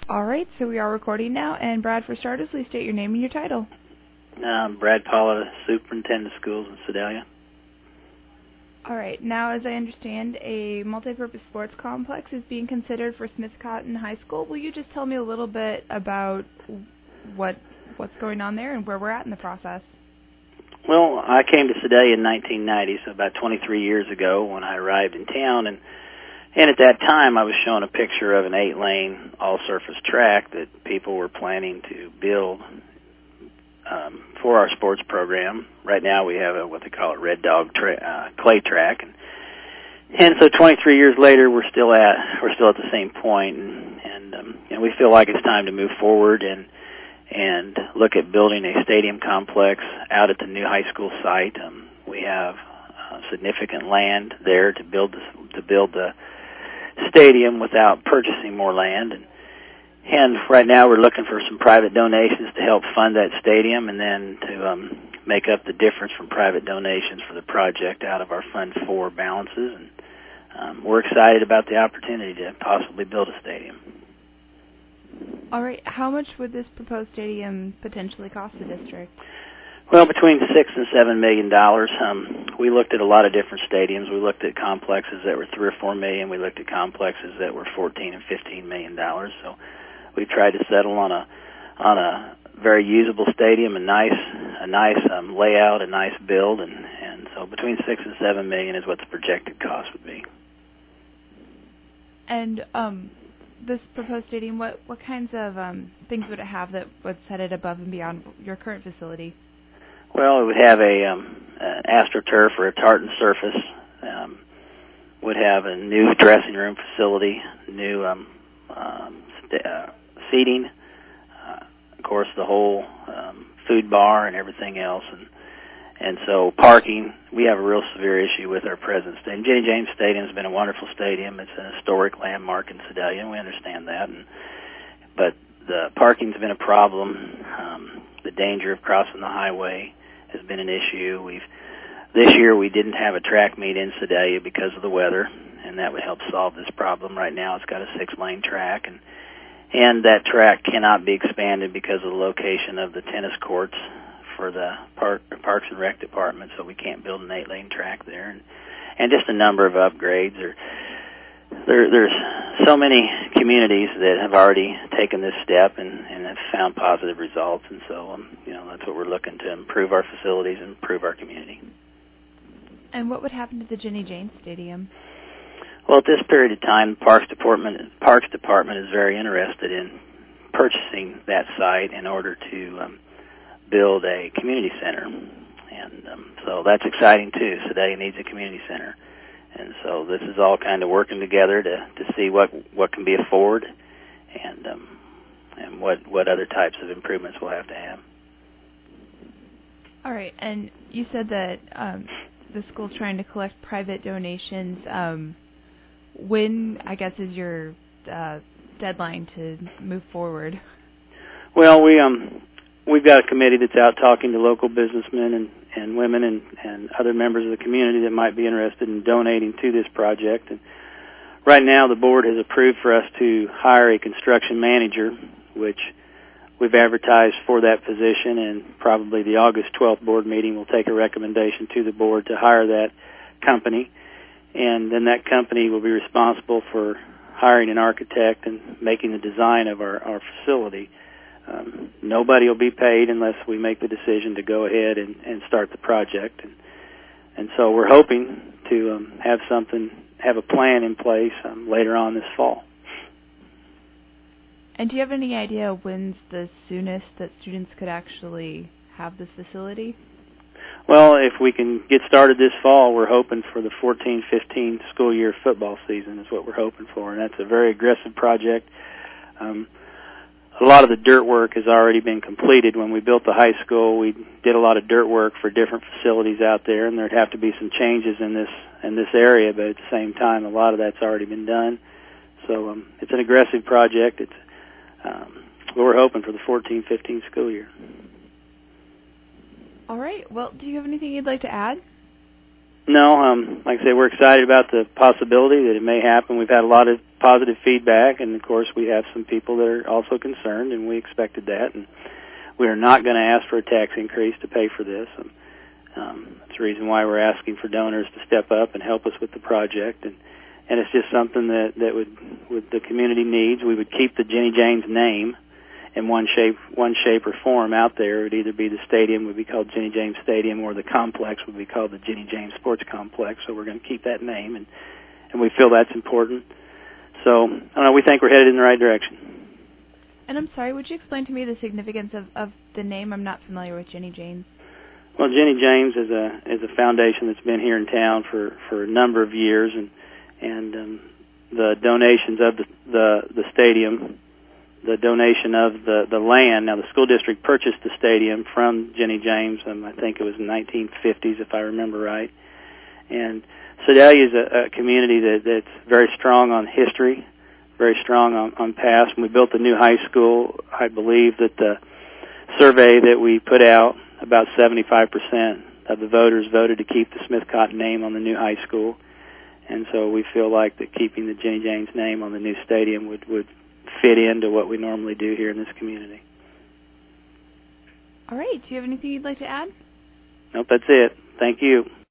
All right, so we are recording now. And Brad, for starters, please state your name and your title. Brad Paula, Superintendent of Schools in Sedalia. All right, now as I understand, a multi-purpose sports complex is being considered for Smith Cotton High School. Will you just tell me a little bit about what's going on there and where we're at in the process? Well, I came to Sedalia in 1990, so about 23 years ago when I arrived in town, and at that time I was shown a picture of an 8-lane all-surface track that people were planning to build for our sports program. Right now we have what they call a Red Dog clay track, and so 23 years later we're still at the same point, and we feel like it's time to move forward and look at building a stadium complex out at the new high school site. We have significant land there to build the stadium without purchasing more land, and right now we're looking for some private donations to help fund that stadium, and then to make up the difference from private donations for the project out of our Fund 4 balances. And we're excited about the opportunity to possibly build a stadium. All right, how much would this proposed stadium potentially cost the district? Well, between $6 and $7 million. We looked at a lot of different stadiums. We looked at complexes that were $3 or $4 million. We looked at complexes that were $14 and $15 million. So we tried to settle on a very usable stadium, a nice layout, a nice build, and so between $6 and $7 million is what the projected cost would be. And this proposed stadium, what kinds of things would it have that would set it above and beyond your current facility? Well, it would have an AstroTurf or a tartan surface. Would have a new dressing room facility, new seating, of course, the whole food bar and everything else, and so parking. We have a real severe issue with our present stadium. Jenny James Stadium has been a wonderful stadium. It's an historic landmark in Sedalia, and we understand that. But the parking's been a problem. The danger of crossing the highway has been an issue. This year we didn't have a track meet in Sedalia because of the weather, and that would help solve this problem. Right now it's got a 6-lane track, and that track cannot be expanded because of the location of the tennis courts for the Parks and Rec department, so we can't build an 8-lane track there, and just a number of upgrades. There's so many communities that have already taken this step and have found positive results, and so that's what we're looking to improve our facilities and improve our community. And what would happen to the Jenny James Stadium? Well, at this period of time, the Parks Department is very interested in purchasing that site in order to build a community center, and so that's exciting too. Sedalia needs a community center, and so this is all kind of working together to see what can be afforded, and what other types of improvements we'll have to have. All right, and you said that the school's trying to collect private donations. When, I guess, is your deadline to move forward? Well, we've got a committee that's out talking to local businessmen and women and other members of the community that might be interested in donating to this project. And right now the board has approved for us to hire a construction manager, which we've advertised for that position, and probably the August 12th board meeting will take a recommendation to the board to hire that company. And then that company will be responsible for hiring an architect and making the design of our facility. Nobody will be paid unless we make the decision to go ahead and start the project. And so we're hoping to have a plan in place later on this fall. And do you have any idea when's the soonest that students could actually have this facility? Well, if we can get started this fall, we're hoping for the 14-15 school year football season is what we're hoping for, and that's a very aggressive project. A lot of the dirt work has already been completed. When we built the high school, we did a lot of dirt work for different facilities out there, and there'd have to be some changes in this area, but at the same time, a lot of that's already been done. So it's an aggressive project. We're hoping for the 14-15 school year. All right. Well, do you have anything you'd like to add? No. Like I say, we're excited about the possibility that it may happen. We've had a lot of positive feedback, and of course we have some people that are also concerned, and we expected that, and we are not going to ask for a tax increase to pay for this. That's the reason why we're asking for donors to step up and help us with the project, and it's just something that would the community needs. We would keep the Jenny James name in one shape or form out there. It would either be the stadium would be called Jenny James Stadium, or the complex would be called the Jenny James Sports Complex. So we're going to keep that name, and we feel that's important. So, I don't know, we think we're headed in the right direction. And I'm sorry, would you explain to me the significance of the name? I'm not familiar with Jenny James. Well, Jenny James is a foundation that's been here in town for a number of years, and the donations of the stadium, the donation of the land. Now, the school district purchased the stadium from Jenny James, I think it was in the 1950s, if I remember right. And Sedalia is a community that's very strong on history, very strong on past. When we built the new high school, I believe that the survey that we put out, about 75% of the voters voted to keep the Smith-Cotton name on the new high school. And so we feel like that keeping the Jenny James name on the new stadium would fit into what we normally do here in this community. All right. Do you have anything you'd like to add? Nope, that's it. Thank you.